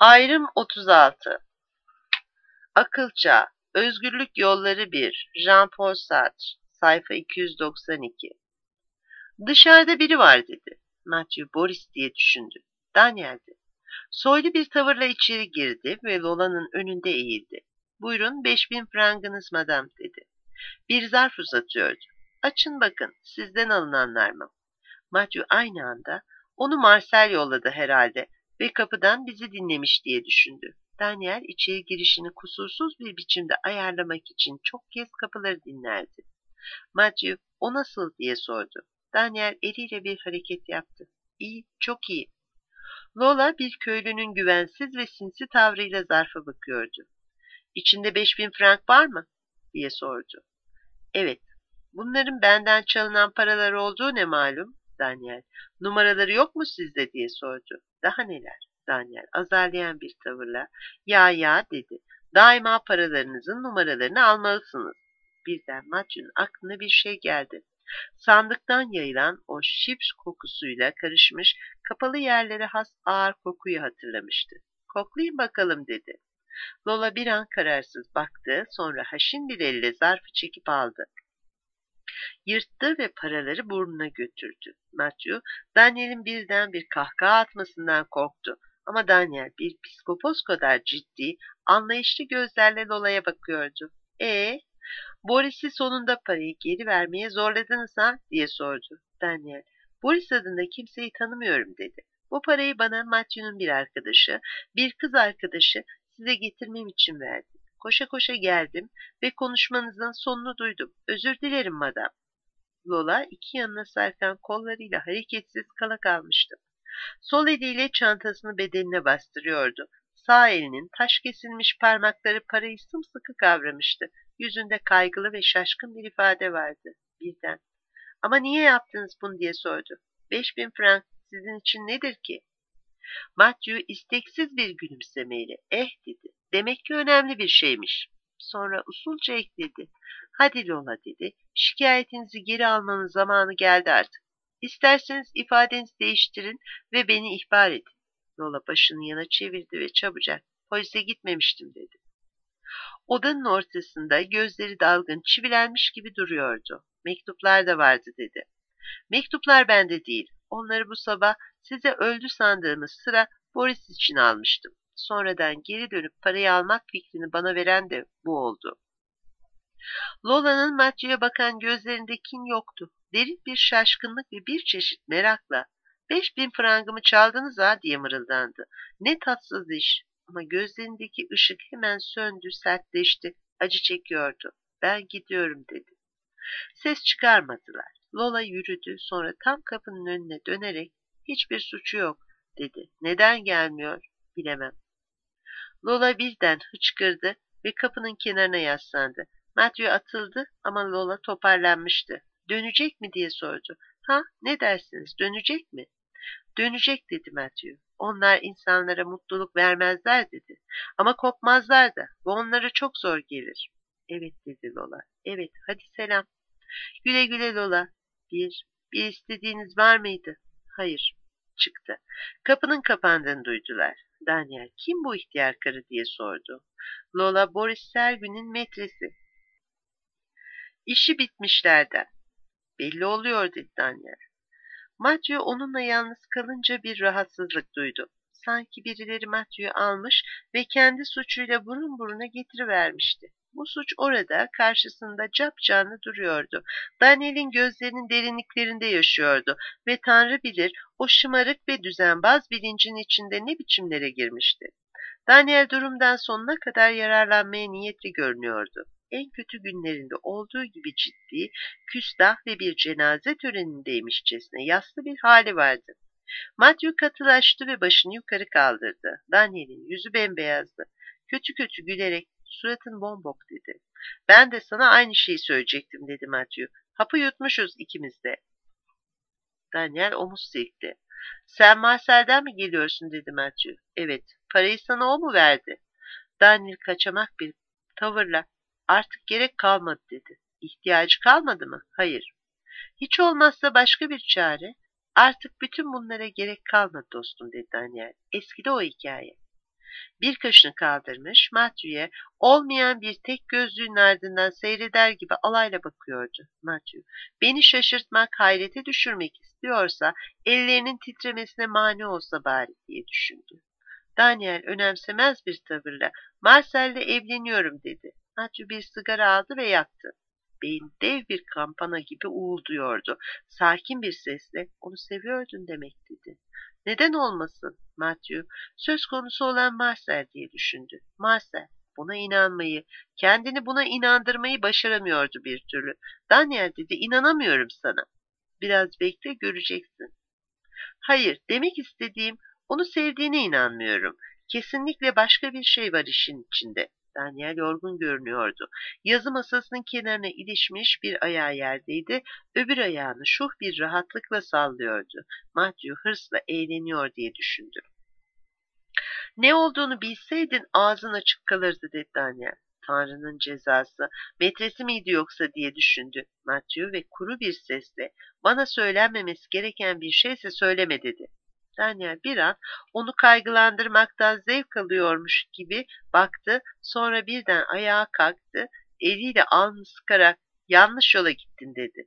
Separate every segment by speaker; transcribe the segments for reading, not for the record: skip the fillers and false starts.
Speaker 1: Ayrım 36. Akıl Çağı, Özgürlük Yolları 1, Jean-Paul Sartre, sayfa 292. Dışarıda biri var dedi. Matthew Boris diye düşündü. Daniel'di. Soylu bir tavırla içeri girdi ve Lola'nın önünde eğildi. Buyurun 5000 frangınız madam dedi. Bir zarf uzatıyordu. Açın bakın, sizden alınanlar mı? Matthew aynı anda onu Marcel yolladı herhalde ve kapıdan bizi dinlemiş diye düşündü. Daniel içeri girişini kusursuz bir biçimde ayarlamak için çok kez kapıları dinlerdi. Matthew o nasıl diye sordu. Daniel eliyle bir hareket yaptı. İyi, çok iyi. Lola bir köylünün güvensiz ve sinsi tavrıyla zarfa bakıyordu. İçinde 5000 frank var mı? Diye sordu. Evet. Bunların benden çalınan paralar olduğu ne malum? Daniel. Numaraları yok mu sizde diye sordu. Daha neler? Daniel azarlayan bir tavırla. Ya dedi. Daima paralarınızın numaralarını almalısınız. Birden Matthew'un aklına bir şey geldi. Sandıktan yayılan o şips kokusuyla karışmış kapalı yerlere has ağır kokuyu hatırlamıştı. Koklayın bakalım dedi. Lola bir an kararsız baktı, sonra haşin bir elle zarfı çekip aldı. Yırttı ve paraları burnuna götürdü. Matthew, Daniel'in birden bir kahkaha atmasından korktu. Ama Daniel bir psikopos kadar ciddi, anlayışlı gözlerle Lola'ya bakıyordu. Boris'i sonunda parayı geri vermeye zorladınız ha? Diye sordu. Daniel, Boris adında kimseyi tanımıyorum dedi. Bu parayı bana Matthew'nun bir arkadaşı, bir kız arkadaşı size getirmem için verdi. Koşa koşa geldim ve konuşmanızın sonunu duydum. Özür dilerim madam. Lola iki yanına sarkan kollarıyla hareketsiz kala kalmıştı. Sol eliyle çantasını bedenine bastırıyordu. Sağ elinin taş kesilmiş parmakları parayı sımsıkı kavramıştı. Yüzünde kaygılı ve şaşkın bir ifade vardı. Birden, ama niye yaptınız bunu diye sordu. 5000 frank sizin için nedir ki? Matthew isteksiz bir gülümsemeyle dedi. Demek ki önemli bir şeymiş. Sonra usulca ekledi. Hadi Lola dedi. Şikayetinizi geri almanın zamanı geldi artık. İsterseniz ifadenizi değiştirin ve beni ihbar edin. Lola başını yana çevirdi ve çabucak polise gitmemiştim dedi. Odanın ortasında gözleri dalgın, çivilenmiş gibi duruyordu. Mektuplar da vardı dedi. Mektuplar bende değil. Onları bu sabah size öldü sandığımız sıra Boris için almıştım. Sonradan geri dönüp parayı almak fikrini bana veren de bu oldu. Lola'nın Matthew'ye bakan gözlerinde kin yoktu. Derin bir şaşkınlık ve bir çeşit merakla 5000 frangımı çaldınız ha diye mırıldandı. Ne tatsız iş. Ama gözlerindeki ışık hemen söndü, sertleşti, acı çekiyordu. Ben gidiyorum dedi. Ses çıkarmadılar. Lola yürüdü, sonra tam kapının önüne dönerek hiçbir suçu yok dedi. Neden gelmiyor? Bilemem. Lola birden hıçkırdı ve kapının kenarına yaslandı. Matthew atıldı ama Lola toparlanmıştı. Dönecek mi diye sordu. Ha, ne dersiniz, dönecek mi? Dönecek dedi Matthew. Onlar insanlara mutluluk vermezler dedi. Ama kopmazlar da. Bu onlara çok zor gelir. Evet dedi Lola. Evet, hadi selam. Güle güle Lola. Bir istediğiniz var mıydı? Hayır. Çıktı. Kapının kapandığını duydular. Daniel, kim bu ihtiyar karı diye sordu. Lola, Boris Sergü'nün metresi. İşi bitmişlerden. Belli oluyor dedi Daniel. Matthew onunla yalnız kalınca bir rahatsızlık duydu. Sanki birileri Matthew'yu almış ve kendi suçuyla burun buruna getirivermişti. Bu suç orada, karşısında capcanlı duruyordu. Daniel'in gözlerinin derinliklerinde yaşıyordu ve Tanrı bilir o şımarık ve düzenbaz bilincin içinde ne biçimlere girmişti. Daniel durumdan sonuna kadar yararlanmaya niyetli görünüyordu. En kötü günlerinde olduğu gibi ciddi, küstah ve bir cenaze törenindeymişçesine yaslı bir hali vardı. Matthew katılaştı ve başını yukarı kaldırdı. Daniel'in yüzü bembeyazdı. Kötü kötü gülerek, suratın bombok dedi. Ben de sana aynı şeyi söyleyecektim dedi Matthew. Hapı yutmuşuz ikimiz de. Daniel omuz silkti. Sen Marcel'den mi geliyorsun dedi Matthew. Evet. Parayı sana o mu verdi? Daniel kaçamak bir tavırla artık gerek kalmadı dedi. İhtiyacı kalmadı mı? Hayır. Hiç olmazsa başka bir çare. Artık bütün bunlara gerek kalmadı dostum dedi Daniel. Eskidi o hikaye. Bir kaşını kaldırmış, Matthew'ye olmayan bir tek gözlüğün ardından seyreder gibi alayla bakıyordu. Matthew, beni şaşırtmak, hayrete düşürmek istiyorsa ellerinin titremesine mani olsa bari diye düşündü. Daniel önemsemez bir tavırla Marcel'le evleniyorum dedi. Matthew bir sigara aldı ve yaktı. Beyin dev bir kampana gibi uğulduyordu. Sakin bir sesle onu seviyordun demek dedi. Neden olmasın Matthew? Söz konusu olan Marcel diye düşündü. Marcel buna inanmayı, kendini buna inandırmayı başaramıyordu bir türlü. Daniel dedi, inanamıyorum sana. Biraz bekle göreceksin. Hayır, demek istediğim onu sevdiğine inanmıyorum. Kesinlikle başka bir şey var işin içinde. Daniel yorgun görünüyordu. Yazı masasının kenarına ilişmiş bir ayağı yerdeydi, öbür ayağını şuh bir rahatlıkla sallıyordu. Matthew hırsla eğleniyor diye düşündü. Ne olduğunu bilseydin ağzın açık kalırdı dedi Daniel. Tanrı'nın cezası, metresi miydi yoksa diye düşündü Matthew ve kuru bir sesle bana söylenmemesi gereken bir şeyse söyleme dedi. Daniel bir an onu kaygılandırmaktan zevk alıyormuş gibi baktı, sonra birden ayağa kalktı, eliyle alnını sıkarak yanlış yola gittin dedi.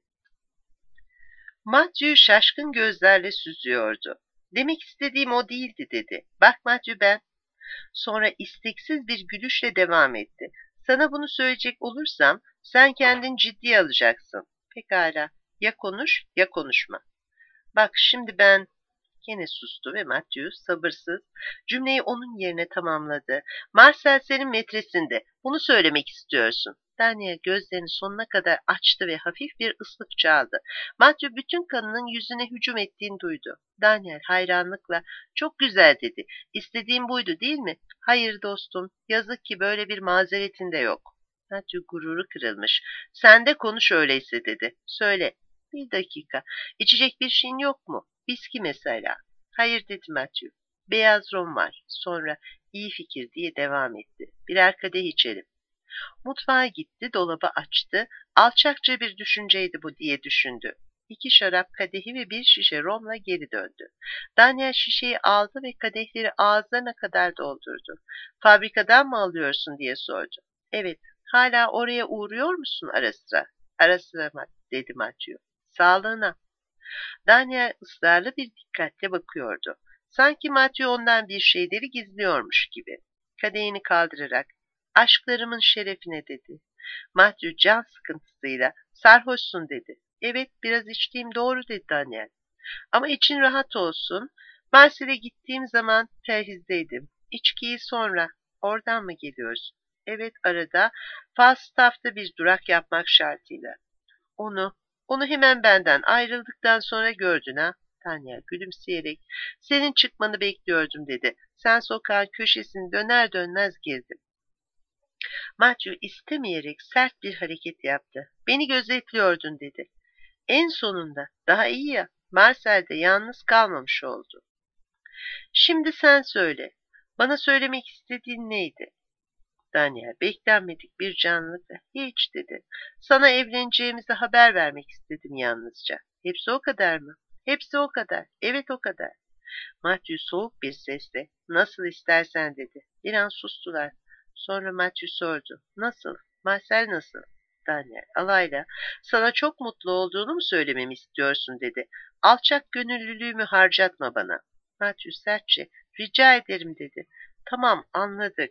Speaker 1: Matthew şaşkın gözlerle süzüyordu. Demek istediğim o değildi dedi. Bak Matthew ben. Sonra isteksiz bir gülüşle devam etti. Sana bunu söyleyecek olursam sen kendin ciddiye alacaksın. Pekala. Ya konuş ya konuşma. Bak şimdi ben... Gene sustu ve Matthew sabırsız cümleyi onun yerine tamamladı. Marcel senin metresinde. Bunu söylemek istiyorsun. Daniel gözlerini sonuna kadar açtı ve hafif bir ıslık çaldı. Matthew bütün kanının yüzüne hücum ettiğini duydu. Daniel hayranlıkla çok güzel dedi. İstediğim buydu değil mi? Hayır dostum. Yazık ki böyle bir mazeretin de yok. Matthew gururu kırılmış. Sen de konuş öyleyse dedi. Söyle. Bir dakika. İçecek bir şeyin yok mu? Viski mesela. Hayır dedi Matthew. Beyaz rom var. Sonra iyi fikir diye devam etti. Birer kadeh içelim. Mutfağa gitti, dolabı açtı. Alçakça bir düşünceydi bu diye düşündü. 2 şarap kadehi ve 1 şişe romla geri döndü. Daniel şişeyi aldı ve kadehleri ağızlarına kadar doldurdu. Fabrikadan mı alıyorsun diye sordu. Evet, hala oraya uğruyor musun ara sıra? Ara sıra dedi Matthew. Sağlığına. Daniel ısrarlı bir dikkatle bakıyordu. Sanki Matthew ondan bir şeyleri gizliyormuş gibi. Kadehini kaldırarak, aşklarımın şerefine dedi. Matthew can sıkıntısıyla, sarhoşsun dedi. Evet, biraz içtiğim doğru dedi Daniel. Ama için rahat olsun. Marsil'e gittiğim zaman perhizdeydim. İçkiyi sonra, oradan mı geliyorsun? Evet, arada, Falstaff'ta bir durak yapmak şartıyla. Onu hemen benden ayrıldıktan sonra gördün ha? Tanya gülümseyerek, senin çıkmanı bekliyordum dedi. Sen sokağın köşesini döner dönmez girdin. Matthew istemeyerek sert bir hareket yaptı. Beni gözetliyordun dedi. En sonunda, daha iyi ya, Marcel de yalnız kalmamış oldu. Şimdi sen söyle, bana söylemek istediğin neydi? Daniel beklenmedik bir canlılıkla hiç dedi. Sana evleneceğimizi haber vermek istedim yalnızca. Hepsi o kadar mı? Hepsi o kadar. Evet o kadar. Matthew soğuk bir sesle nasıl istersen dedi. Bir an sustular. Sonra Matthew sordu. Nasıl? Marcel nasıl? Daniel alayla sana çok mutlu olduğunu mu söylememi istiyorsun dedi. Alçak gönüllülüğümü harcatma bana. Matthew sertçe rica ederim dedi. Tamam anladık.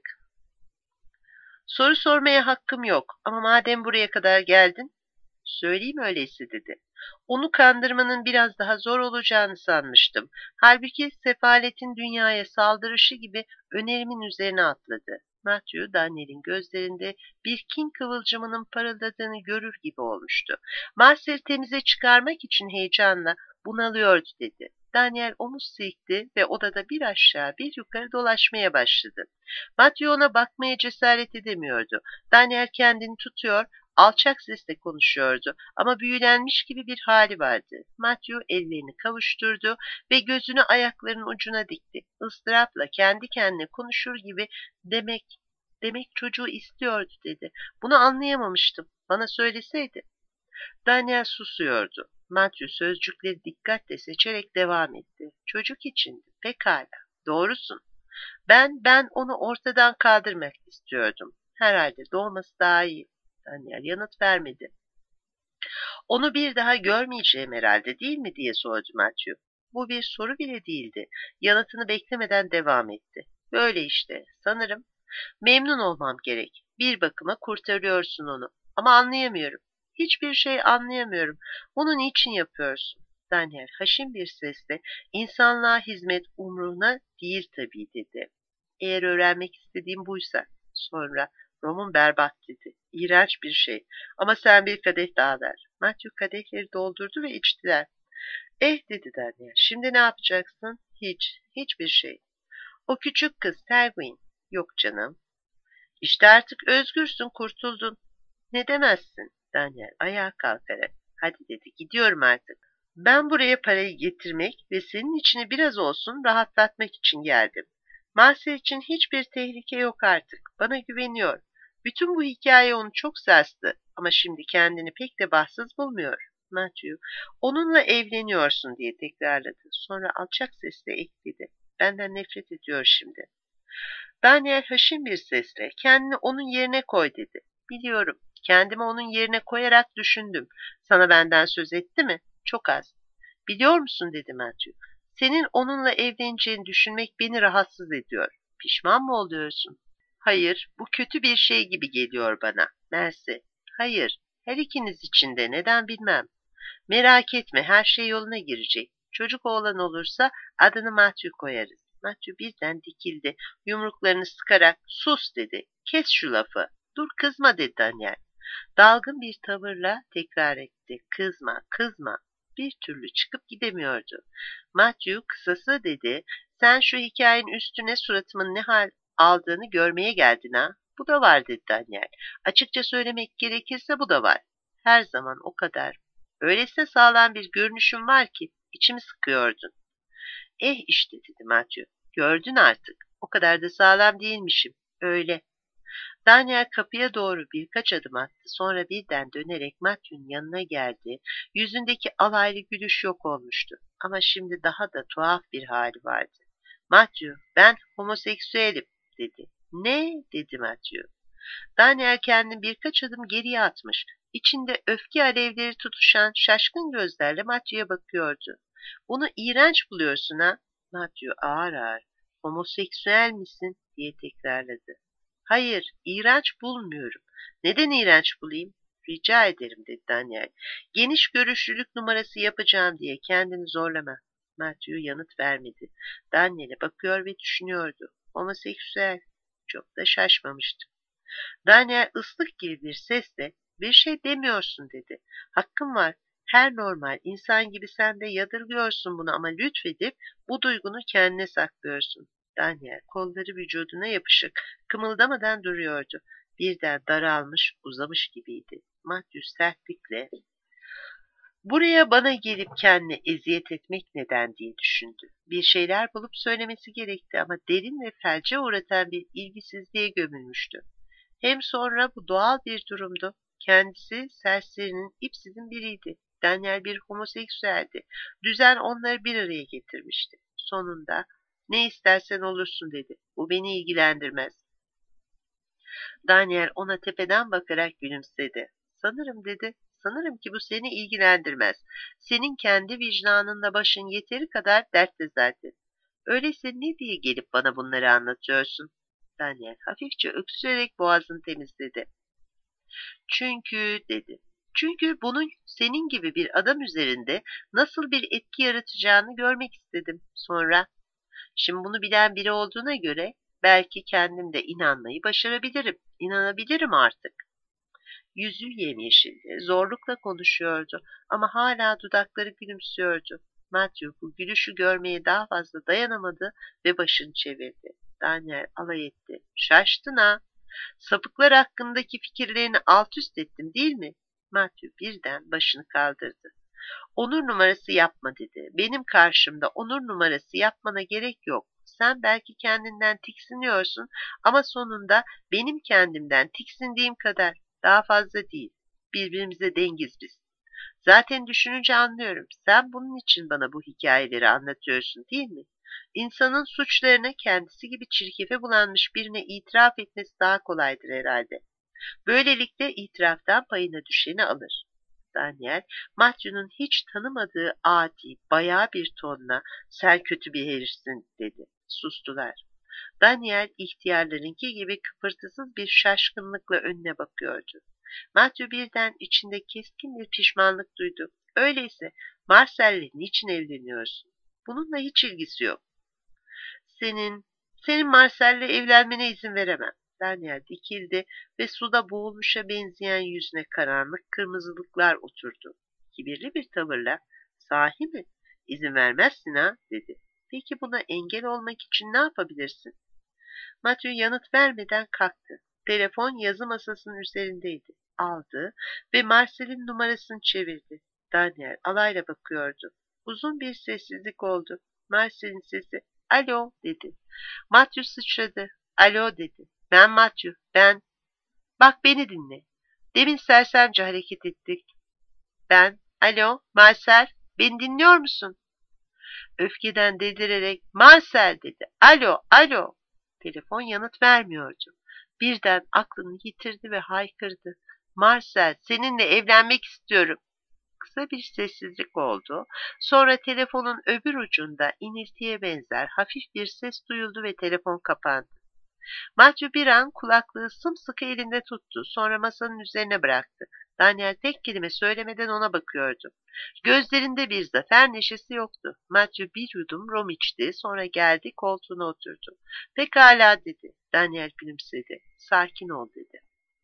Speaker 1: Soru sormaya hakkım yok ama madem buraya kadar geldin, söyleyeyim öyleyse dedi. Onu kandırmanın biraz daha zor olacağını sanmıştım. Halbuki sefaletin dünyaya saldırışı gibi önerimin üzerine atladı. Matthew, Daniel'in gözlerinde bir kin kıvılcımının parıldadığını görür gibi olmuştu. Marcel'i temize çıkarmak için heyecanla bunalıyordu dedi. Daniel omuz silkti ve odada bir aşağı bir yukarı dolaşmaya başladı. Matthew ona bakmaya cesaret edemiyordu. Daniel kendini tutuyor, alçak sesle konuşuyordu ama büyülenmiş gibi bir hali vardı. Matthew ellerini kavuşturdu ve gözünü ayaklarının ucuna dikti. Istırapla kendi kendine konuşur gibi demek çocuğu istiyordu dedi. Bunu anlayamamıştım. Bana söyleseydi. Daniel susuyordu. Matthew sözcükleri dikkatle seçerek devam etti. Çocuk içindi. Pekala. Doğrusun. Ben onu ortadan kaldırmak istiyordum. Herhalde doğması daha iyi. Daniel yanıt vermedi. Onu bir daha görmeyeceğim herhalde değil mi diye sordu Matthew. Bu bir soru bile değildi. Yanıtını beklemeden devam etti. Böyle işte, sanırım. Memnun olmam gerek. Bir bakıma kurtarıyorsun onu. Ama anlayamıyorum. Hiçbir şey anlayamıyorum. Bunu niçin yapıyorsun? Daniel haşin bir sesle insanlığa hizmet umruna değil tabii dedi. Eğer öğrenmek istediğim buysa. Sonra Rom'un berbat dedi. İğrenç bir şey. Ama sen bir kadeh daha ver. Matthew kadehleri doldurdu ve içtiler. Dedi Daniel. Şimdi ne yapacaksın? Hiçbir şey. O küçük kız Selwyn. Yok canım. İşte artık özgürsün, kurtuldun. Ne demezsin? Daniel ayağa kalkarak. Hadi dedi, gidiyorum artık. Ben buraya parayı getirmek ve senin içini biraz olsun rahatlatmak için geldim. Marcel için hiçbir tehlike yok artık. Bana güveniyor. Bütün bu hikaye onu çok sarstı ama şimdi kendini pek de bahtsız bulmuyor. Matthew, onunla evleniyorsun diye tekrarladı. Sonra alçak sesle ekledi. Benden nefret ediyor şimdi. Daniel haşin bir sesle kendini onun yerine koy dedi. Biliyorum. Kendimi onun yerine koyarak düşündüm. Sana benden söz etti mi? Çok az. Biliyor musun dedi Matthew. Senin onunla evleneceğini düşünmek beni rahatsız ediyor. Pişman mı oluyorsun? Hayır, bu kötü bir şey gibi geliyor bana. Mersi. Hayır, her ikiniz için de neden bilmem. Merak etme, her şey yoluna girecek. Çocuk oğlan olursa adını Matthew koyarız. Matthew birden dikildi. Yumruklarını sıkarak sus dedi. Kes şu lafı. Dur kızma dedi Daniel. Dalgın bir tavırla tekrar etti. Kızma, kızma. Bir türlü çıkıp gidemiyordu. Matthew kısası dedi. Sen şu hikayenin üstüne suratımın ne hal aldığını görmeye geldin ha? Bu da var dedi Daniel. Açıkça söylemek gerekirse bu da var. Her zaman o kadar. Öylesine sağlam bir görünüşüm var ki içimi sıkıyordun. İşte dedi Matthew. Gördün artık. O kadar da sağlam değilmişim. Öyle. Daniel kapıya doğru birkaç adım attı. Sonra birden dönerek Matthew'nin yanına geldi. Yüzündeki alaylı gülüş yok olmuştu. Ama şimdi daha da tuhaf bir hali vardı. Matthew, ben homoseksüelim dedi. Ne? dedi Matthew. Daniel kendini birkaç adım geriye atmış. İçinde öfke alevleri tutuşan şaşkın gözlerle Matthew'ye bakıyordu. Bunu iğrenç buluyorsun ha? Matthew ağır ağır. Homoseksüel misin? diye tekrarladı. Hayır, iğrenç bulmuyorum. Neden iğrenç bulayım? Rica ederim dedi Daniel. Geniş görüşlülük numarası yapacağım diye kendini zorlama. Matthew yanıt vermedi. Daniel'e bakıyor ve düşünüyordu. Homoseksüel. Çok da şaşmamıştı. Daniel ıslık gibi bir sesle bir şey demiyorsun dedi. Hakkın var. Her normal insan gibi sen de yadırgıyorsun bunu ama lütfedip bu duygunu kendine saklıyorsun. Daniel kolları vücuduna yapışık, kımıldamadan duruyordu. Birden daralmış, uzamış gibiydi. Matthew sertlikle buraya bana gelip kendine eziyet etmek neden diye düşündü. Bir şeyler bulup söylemesi gerekti ama derin ve felce uğratan bir ilgisizliğe gömülmüştü. Hem sonra bu doğal bir durumdu. Kendisi serserinin ipsizin biriydi. Daniel bir homoseksüeldi. Düzen onları bir araya getirmişti. Sonunda ne istersen olursun dedi. Bu beni ilgilendirmez. Daniel ona tepeden bakarak gülümsedi. Sanırım dedi. Sanırım ki bu seni ilgilendirmez. Senin kendi vicdanınla başın yeteri kadar dertte zaten. Öyleyse ne diye gelip bana bunları anlatıyorsun? Daniel hafifçe öksürerek boğazını temizledi. Çünkü dedi. Çünkü bunun senin gibi bir adam üzerinde nasıl bir etki yaratacağını görmek istedim. Sonra, şimdi bunu bilen biri olduğuna göre belki kendim de inanmayı başarabilirim. İnanabilirim artık. Yüzü yemyeşildi, zorlukla konuşuyordu ama hala dudakları gülümsüyordu. Matthew bu gülüşü görmeye daha fazla dayanamadı ve başını çevirdi. Daniel alay etti. Şaştın ha? Sapıklar hakkındaki fikirlerini alt üst ettim değil mi? Matthew birden başını kaldırdı. Onur numarası yapma dedi. Benim karşımda onur numarası yapmana gerek yok. Sen belki kendinden tiksiniyorsun ama sonunda benim kendimden tiksindiğim kadar daha fazla değil. Birbirimize dengiz biz. Zaten düşününce anlıyorum. Sen bunun için bana bu hikayeleri anlatıyorsun değil mi? İnsanın suçlarını kendisi gibi çirkefe bulanmış birine itiraf etmesi daha kolaydır herhalde. Böylelikle itiraftan payına düşeni alır. Daniel, Matthew'nun hiç tanımadığı adi, bayağı bir tonla sen kötü bir herifsin dedi. Sustular. Daniel ihtiyarlarınki gibi kıpırtısız bir şaşkınlıkla önüne bakıyordu. Matthew birden içinde keskin bir pişmanlık duydu. Öyleyse Marcel'le niçin evleniyorsun? Bununla hiç ilgisi yok. Senin Marcel'le evlenmene izin veremem. Daniel dikildi ve suda boğulmuşa benzeyen yüzüne karanlık kırmızılıklar oturdu. Kibirli bir tavırla, sahi mi? İzin vermezsin ha, dedi. Peki buna engel olmak için ne yapabilirsin? Matthew yanıt vermeden kalktı. Telefon yazı masasının üzerindeydi. Aldı ve Marcel'in numarasını çevirdi. Daniel alayla bakıyordu. Uzun bir sessizlik oldu. Marcel'in sesi "Alo" dedi. Matthew sıçradı. "Alo" dedi. "Ben Matthew, ben." "Bak beni dinle. Demin sersemce hareket ettik. Ben, alo, Marcel, beni dinliyor musun?" Öfkeden delirerek "Marcel" dedi. "Alo, alo." Telefon yanıt vermiyordu. Birden aklını yitirdi ve haykırdı. "Marcel, seninle evlenmek istiyorum." Kısa bir sessizlik oldu. Sonra telefonun öbür ucunda iniltiye benzer hafif bir ses duyuldu ve telefon kapandı. Matthew bir an kulaklığı sımsıkı elinde tuttu. Sonra masanın üzerine bıraktı. Daniel tek kelime söylemeden ona bakıyordu. Gözlerinde bir zafer neşesi yoktu. Matthew bir yudum rom içti. Sonra geldi koltuğuna oturdu. "Pekala" dedi. Daniel gülümsedi. "Sakin ol" dedi.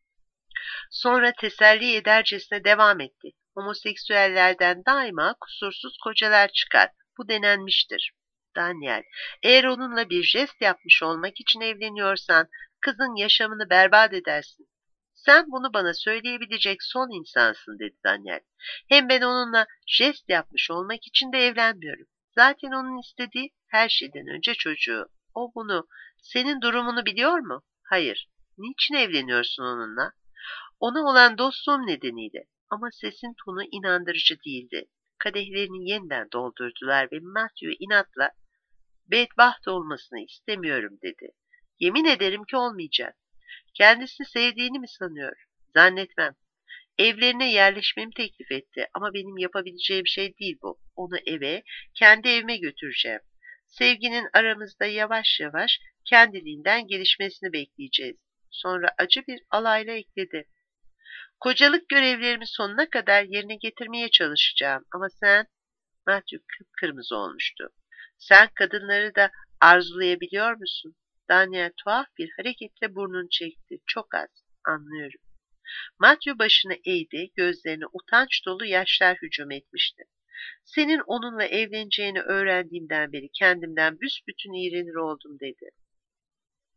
Speaker 1: Sonra teselli edercesine devam etti. "Homoseksüellerden daima kusursuz kocalar çıkar. Bu denenmiştir. Daniel, eğer onunla bir jest yapmış olmak için evleniyorsan kızın yaşamını berbat edersin. Sen bunu bana söyleyebilecek son insansın" dedi Daniel. "Hem ben onunla jest yapmış olmak için de evlenmiyorum. Zaten onun istediği her şeyden önce çocuğu. O bunu, senin durumunu biliyor mu? Hayır. Niçin evleniyorsun onunla? Ona olan dostluğum nedeniyle." Ama sesin tonu inandırıcı değildi. Kadehlerini yeniden doldurdular ve Matthew inatla "Bedbaht olmasını istemiyorum" dedi. "Yemin ederim ki olmayacak. Kendisini sevdiğini mi sanıyor? Zannetmem. Evlerine yerleşmemi teklif etti ama benim yapabileceğim şey değil bu. Onu eve, kendi evime götüreceğim. Sevginin aramızda yavaş yavaş kendiliğinden gelişmesini bekleyeceğiz." Sonra acı bir alayla ekledi. "Kocalık görevlerimi sonuna kadar yerine getirmeye çalışacağım ama sen..." Matthew kıpkırmızı olmuştu. "Sen kadınları da arzulayabiliyor musun?" Daniel tuhaf bir hareketle burnunu çekti. "Çok az, anlıyorum." Matthew başını eğdi, gözlerine utanç dolu yaşlar hücum etmişti. "Senin onunla evleneceğini öğrendiğimden beri kendimden büsbütün iğrenir oldum" dedi.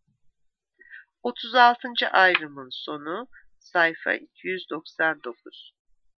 Speaker 1: 36. ayrımın sonu, sayfa 299.